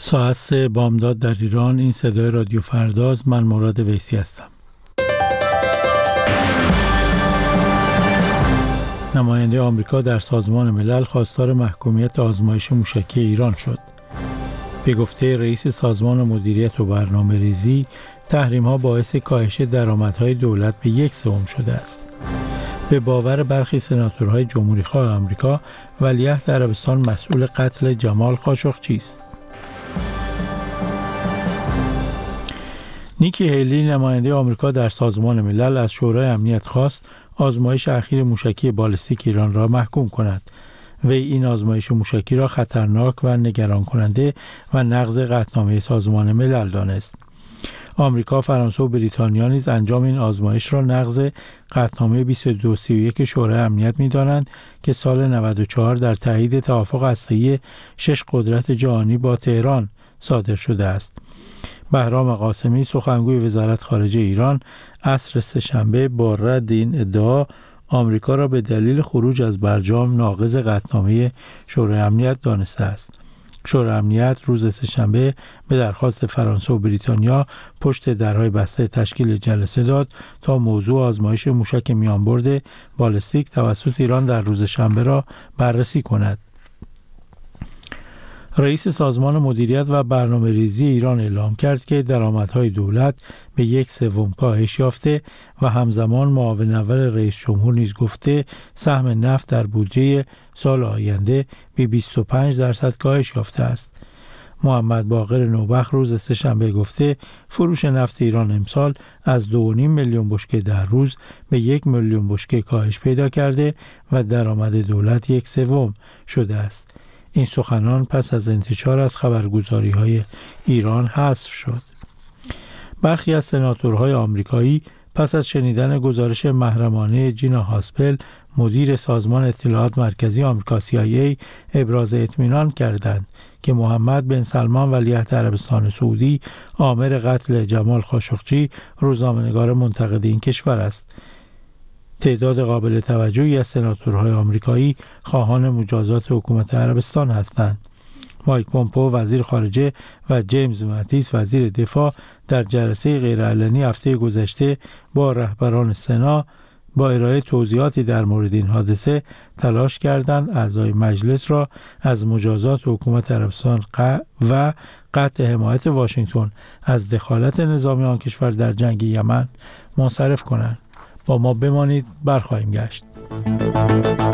ساعت 3 بامداد در ایران. این صدای رادیو فرداست. من مراد ویسی هستم. نماینده آمریکا در سازمان ملل خواستار محکومیت آزمایش موشکی ایران شد. به گفته رئیس سازمان مدیریت و برنامه‌ریزی، تحریم‌ها باعث کاهش درآمدهای دولت به 1/3 شده است. به باور برخی سناتورهای جمهوری‌خواه آمریکا، ولیعهد عربستان مسئول قتل جمال خاشقچی است. نیکی هیلی، نماینده آمریکا در سازمان ملل، از شورای امنیت خواست آزمایش اخیر موشکی بالستیک ایران را محکوم کند. وی این آزمایش موشکی را خطرناک و نگران کننده و نقض قطعنامه سازمان ملل دانست. آمریکا، فرانسه و بریتانیا نیز انجام این آزمایش را نقض قطعنامه 2231 شورای امنیت می‌دانند که سال 94 در تایید توافق هسته‌ای 6 قدرت جهانی با تهران صادر شده است. بهرام قاسمی، سخنگوی وزارت خارجه ایران، عصر سه‌شنبه با رد این ادعا آمریکا را به دلیل خروج از برجام ناقض قطعنامه شورای امنیت دانسته است. شورای امنیت روز سه‌شنبه به درخواست فرانسه و بریتانیا پشت درهای بسته تشکیل جلسه داد تا موضوع آزمایش موشک میانبرد بالستیک توسط ایران در روز شنبه را بررسی کند. رئیس سازمان مدیریت و برنامه‌ریزی ایران اعلام کرد که درآمدهای دولت به 1/3 کاهش یافته و همزمان معاون اول رئیس جمهور نیز گفته سهم نفت در بودجه سال آینده به 25% کاهش یافته است. محمد باقر نوبخت روز سه‌شنبه گفته فروش نفت ایران امسال از 2.5 میلیون بشکه در روز به 1 میلیون بشکه کاهش پیدا کرده و درآمد دولت 1/3 شده است. این سخنان پس از انتشار از خبرگزاری‌های ایران حذف شد. برخی از سناتورهای آمریکایی پس از شنیدن گزارش محرمانه جینا هاسپل، مدیر سازمان اطلاعات مرکزی آمریکا CIA، ابراز اطمینان کردند که محمد بن سلمان ولیعهد عربستان سعودی آمر قتل جمال خاشقچی روزنامه‌نگار منتقد این کشور است. تعداد قابل توجهی از سناتورهای آمریکایی خواهان مجازات حکومت عربستان هستند. مایک پومپئو وزیر خارجه و جیمز ماتیس وزیر دفاع در جلسه غیرعلنی هفته گذشته با رهبران سنا با ارائه توضیحاتی در مورد این حادثه تلاش کردند اعضای مجلس را از مجازات حکومت عربستان و قطع حمایت واشنگتن از دخالت نظامی آن کشور در جنگ یمن منصرف کنند. با ما بمانید، برخواهیم گشت.